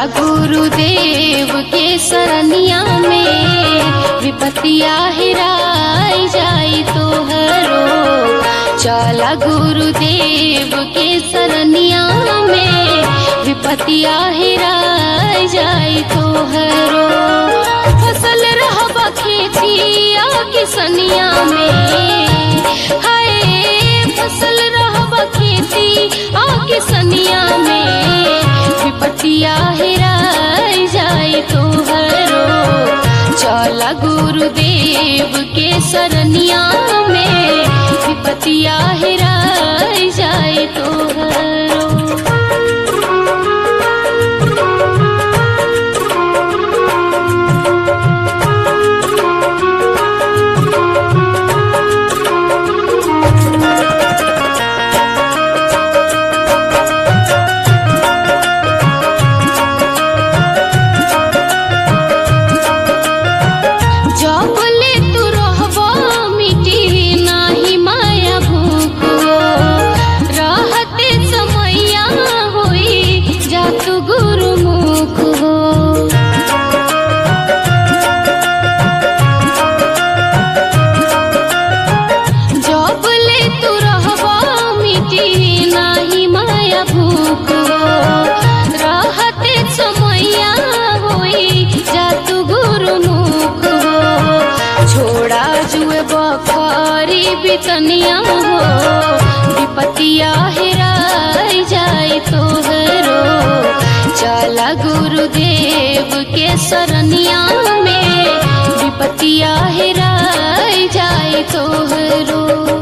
गुरुदेव के सरनिया में विपत्तिया हेराई जाई तोहरो। चला गुरुदेव के सरनिया में विपत्तिया हेराई जाई तोहरो। फसल रहबा खेतिया किसनिया में, हाय फसल रहबा खेती आ किसनिया में विपत्तिया हेराई जाई तोहरो। चला गुरुदेव के सरनिया में विपत्तिया हेराई जाई तोहरो। बितनिया हो विपत्तिया हेराई जाई तोहरो। चला गुरुदेव के सरनिया में विपत्तिया हेराई जाई तोहरो।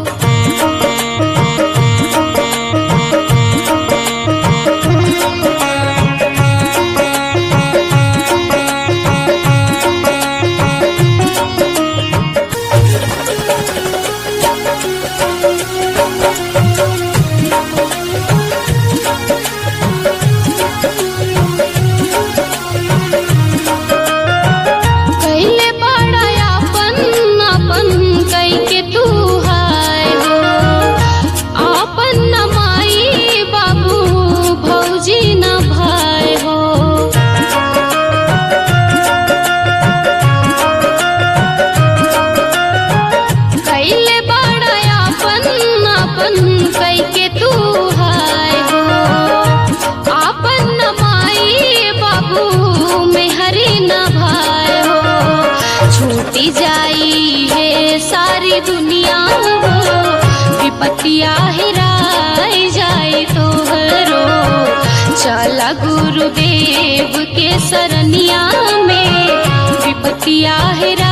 जाई है सारी दुनिया हो विपत्तिया हेराई जाई तोहरो। चला गुरुदेव के सरनिया में विपत्तिया हेराई